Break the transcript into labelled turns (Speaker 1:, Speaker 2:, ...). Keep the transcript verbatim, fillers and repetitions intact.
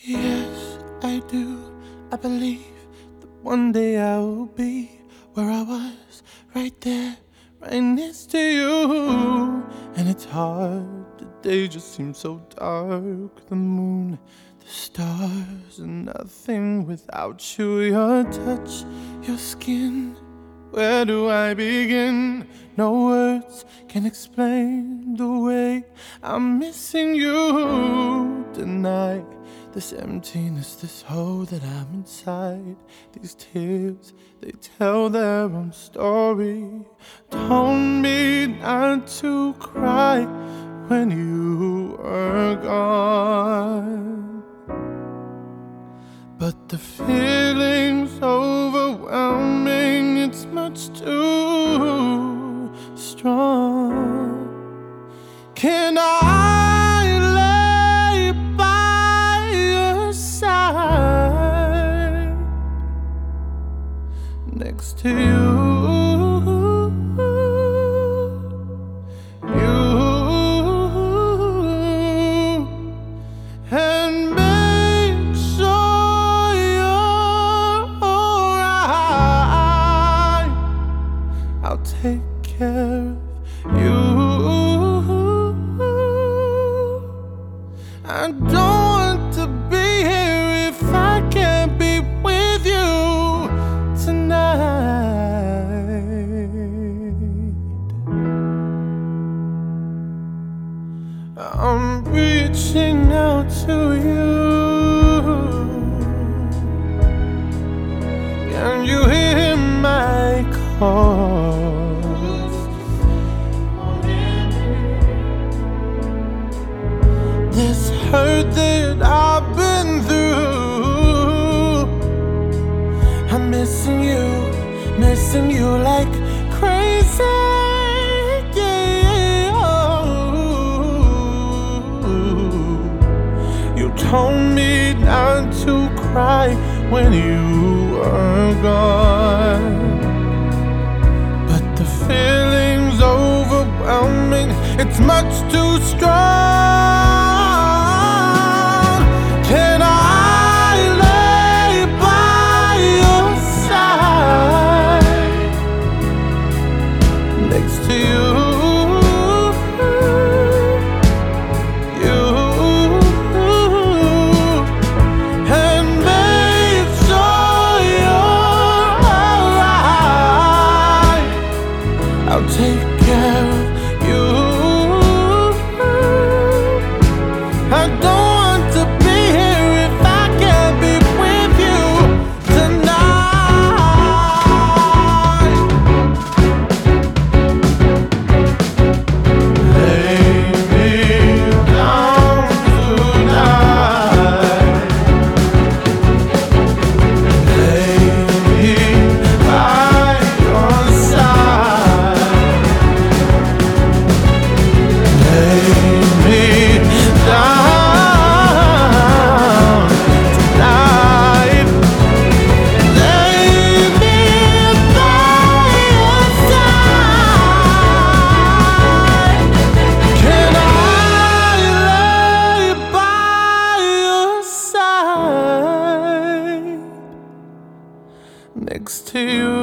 Speaker 1: Yes, I do. I believe that one day I will be where I was, right there, right next to you. And it's hard, the day just seems so dark. The moon, the stars, and nothing without you. Your touch, your skin, where do I begin? No words can explain the way I'm missing you tonight. This emptiness, this hole that I'm inside. These tears, they tell their own story. Told me not to cry when you were gone, but the feeling's overwhelming. It's much too strong. Can I lay by your side next to you? I'll take care of you. I don't want to be here if I can't be with you tonight. I'm reaching out to you. Can you hear my call? This hurt that I've been through, I'm missing you, missing you like crazy. Yeah. You told me not to cry when you were gone, but the feeling's overwhelming. It's much too strong. Can I lay by your side next to you? I'll take care of you. I don't want to be here if I can't be with you tonight. Lay me down tonight. Lay me by your side. Next to you.